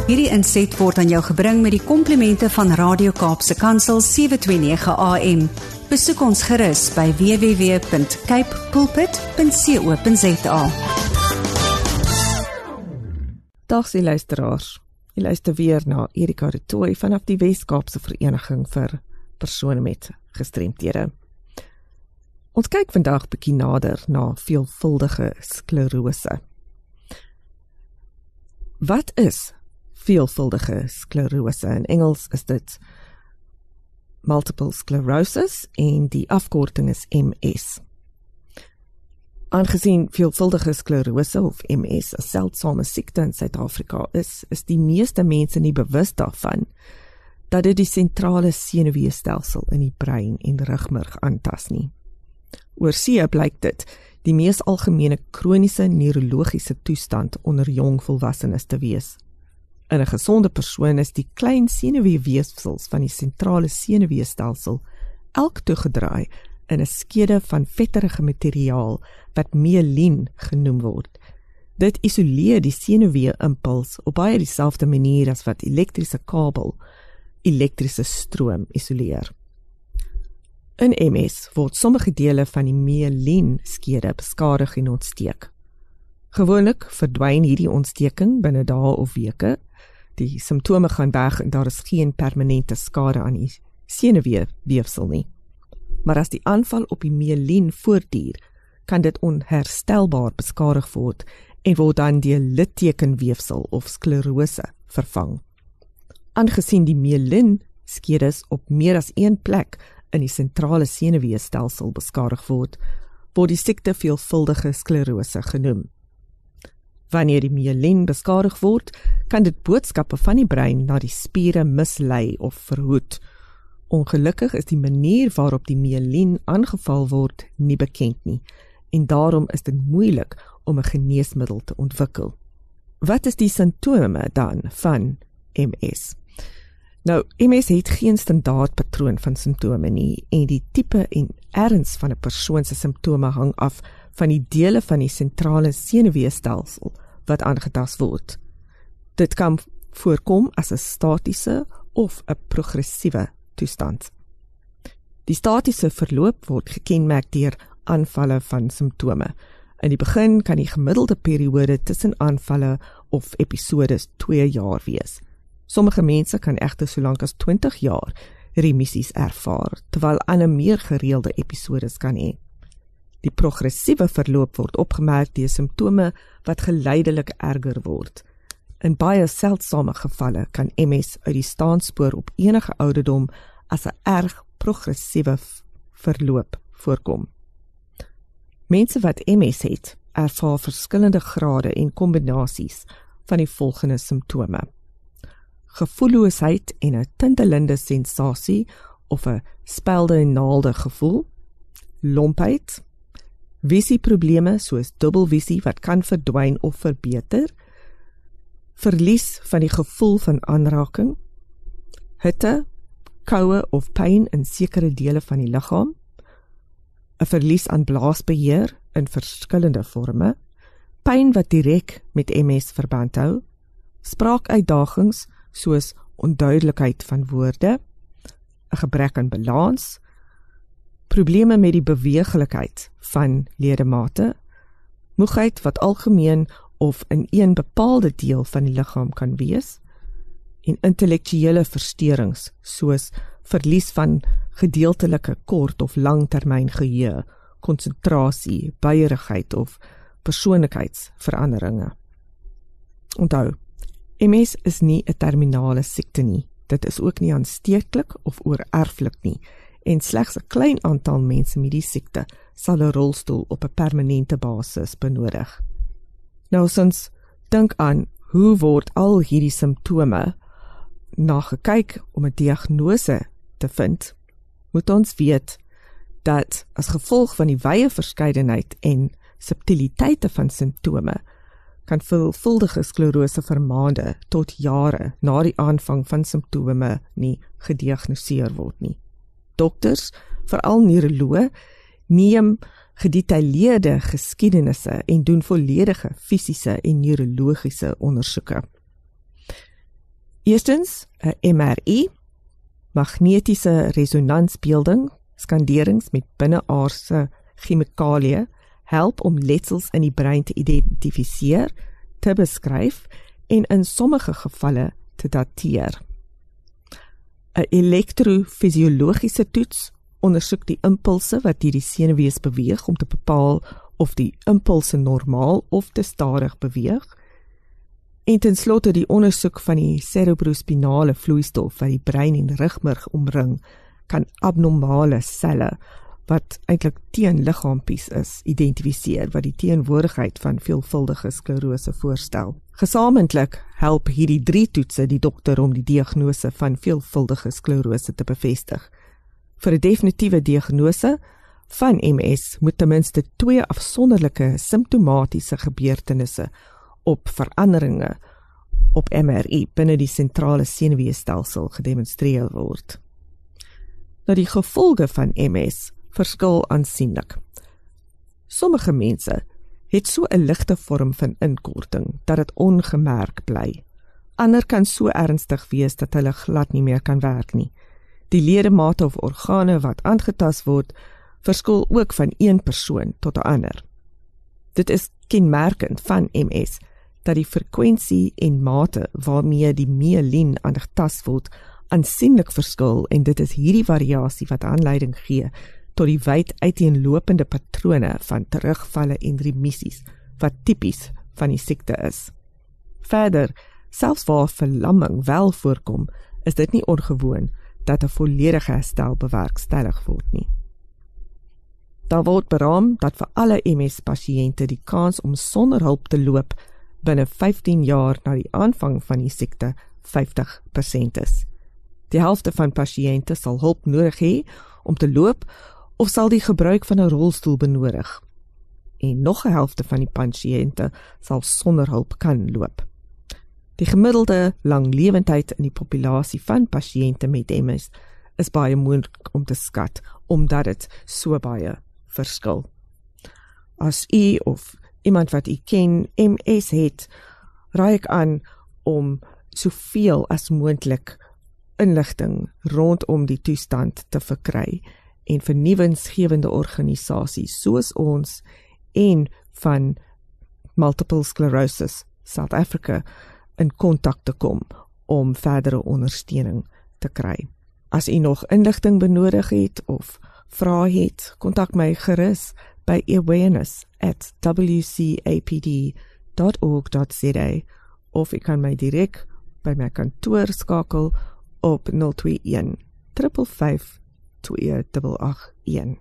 Hierdie inset word aan jou gebring met die komplimente van Radio Kaapse Kansel 729 AM. Besoek ons gerus by www.capepulpit.co.za. Dag die luisteraars. Jy luister weer na Erika de Tooy vanaf die Wes-Kaapse Vereniging vir persone met gestremthede. Ons kyk vandag bietjie nader na veelvuldige sklerose. Wat is veelvuldige sklerose? In Engels is dit multiple sclerosis en die afkorting is MS. Aangesien veelvuldige sklerose of MS 'n seldsame siekte in Suid-Afrika is die meeste mense nie bewus daarvan dat dit die sentrale senuweestelsel in die brein en rugmurg aantas nie. Oorsee blyk dit die mees algemene kroniese neurologiese toestand onder jong volwassenes te wees. In 'n gesonde persoon is die klein senuweeweefsels van die sentrale senuweestelsel elk toegedraai in 'n skede van vetterige materiaal wat myelien genoem word. Dit isoleer die senuwee-impuls op baie dieselfde manier as wat elektriese kabel elektriese stroom isoleer. In MS word sommige dele van die myelien-skede beskadig en ontsteek. Gewoonlik verdwyn hierdie ontsteking binne dae of weke. Die simptome gaan weg en daar is geen permanente skade aan die senuweeweefsel nie. Maar as die aanval op die myelien voortduur, kan dit onherstelbaar beskadig word en word dan die littekenweefsel of sklerose vervang. Aangesien die myelien-skedes op meer as een plek in die sentrale senuweestelsel beskadig word die siekte veelvuldige sklerose genoem. Wanneer die myelien beskadig word, kan dit boodskappe van die brein na die spiere mislei of verhoed. Ongelukkig is die manier waarop die myelien aangeval word nie bekend nie, en daarom is dit moeilik om 'n geneesmiddel te ontwikkel. Wat is die simptome dan van MS? Nou, MS het geen standaard patroon van simptome nie, en die tipe en erns van 'n persoon se simptome hang af van die dele van die sentrale senuweestelsel wat aangetast word. Dit kan voorkom as 'n statiese of 'n progressiewe toestand. Die statiese verloop word gekenmerk deur aanvalle van simptome. In die begin kan die gemiddelde periode tussen aanvalle of episodes 2 jaar wees. Sommige mense kan egter solank as 20 jaar remissies ervaar, terwyl ander meer gereelde episodes kan hê. Die progressiewe verloop word opgemerk deur simptome wat geleidelik erger word. In baie seldsame gevalle kan MS uit die staanspoor op enige ouderdom as 'n erg progressiewe verloop voorkom. Mense wat MS het, ervaar verskillende grade en kombinasies van die volgende simptome: gevoelloosheid en 'n tintelende sensasie of 'n spelde en naalde gevoel, lompheid, visieprobleme soos dubbelvisie wat kan verdwyn of verbeter, verlies van die gevoel van aanraking, hitte, koue of pyn in sekere dele van die liggaam, 'n verlies aan blaasbeheer in verskillende vorme, pyn wat direk met MS verband hou, spraakuitdagings soos onduidelikheid van woorde, 'n gebrek aan balans, probleme met die beweeglikheid van ledemate, moegheid wat algemeen of in een bepaalde deel van die liggaam kan wees, en intellektuele versteurings soos verlies van gedeeltelike kort of langtermyn geheue, konsentrasie, buierigheid of persoonlikheidsveranderinge. Onthou, MS is nie 'n terminale siekte nie. Dit is ook nie aansteeklik of oorerflik nie, en slegs 'n klein aantal mense met die siekte sal 'n rolstoel op 'n permanente basis benodig. Nou as ons dink aan hoe word al hierdie simptome na gekyk om 'n diagnose te vind, moet ons weet dat as gevolg van die wye verskeidenheid en subtiliteite van simptome kan veelvuldige sklerose vir maande tot jare na die aanvang van simptome nie gediagnoseer word nie. Dokters, veral neuroloë, neem gedetailleerde geskiedenisse en doen volledige fisiese en neurologiese ondersoeke. Eerstens, 'n MRI, magnetiese resonansbeelding, skanderings met binneaardse chemikalieë, help om letsels in die brein te identifiseer, te beskryf en in sommige gevalle te dateer. 'n Elektrofisiologiese toets ondersoek die impulse wat deur die senuwees beweeg om te bepaal of die impulse normaal of te stadig beweeg. En ten slotte die ondersoek van die cerebrospinale vloeistof wat die brein en rugmurg omring, kan abnormale selle wat eintlik teenliggaampies is, identifiseer wat die teenwoordigheid van veelvuldige sklerose voorstel. Gesamentlik help hierdie 3 toetse die dokter om die diagnose van veelvuldige sklerose te bevestig. Vir 'n definitiewe diagnose van MS moet ten minste 2 afsonderlike simptomatiese gebeurtenisse op veranderinge op MRI binne die sentrale senuweestelsel gedemonstreer word. Nou die gevolge van MS verskil aansienlik. Sommige mense het so 'n ligte vorm van inkorting dat dit ongemerk bly. Ander kan so ernstig wees dat hulle glad nie meer kan werk nie. Die ledemate of organe wat aangetast word, verskil ook van een persoon tot 'n ander. Dit is kenmerkend van MS dat die frekwensie en mate waarmee die myelien aangetast word aansienlik verskil, en dit is hierdie variasie wat aanleiding gee tot die wyd uiteenlopende patrone van terugvalle en remissies wat tipies van die siekte is. Verder, selfs waar verlamming wel voorkom, is dit nie ongewoon dat 'n volledige herstel bewerkstellig word nie. Daar word beraam dat vir alle MS-pasiënte die kans om sonder hulp te loop binne 15 jaar na die aanvang van die siekte 50% is. Die helfte van pasiënte sal hulp nodig hê om te loop of sal die gebruik van 'n rolstoel benodig. En nog 'n helfte van die pasiënte sal sonder hulp kan loop. Die gemiddelde langlewendheid in die populasie van pasiënte met MS is baie moeilik om te skat, omdat dit so baie verskil. As u of iemand wat u ken MS het, raai ek aan om soveel as moontlik inligting rondom die toestand te verkry en vernuwensgewende organisasies soos ons en van Multiple Sclerosis South Africa in kontak te kom om verdere ondersteuning te kry. As u nog inligting benodig het of vrae het, kontak my gerus by awareness@wcapd.org.za of u kan my direk by my kantoor skakel op 021 555 2881.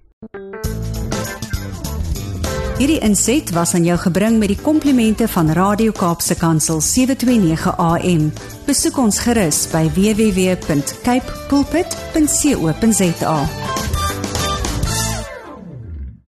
Hierdie inset was aan jou gebring met die komplimente van Radio Kaapse Kansel 729 AM. Besoek ons gerus by www.cape pulpit.co.za.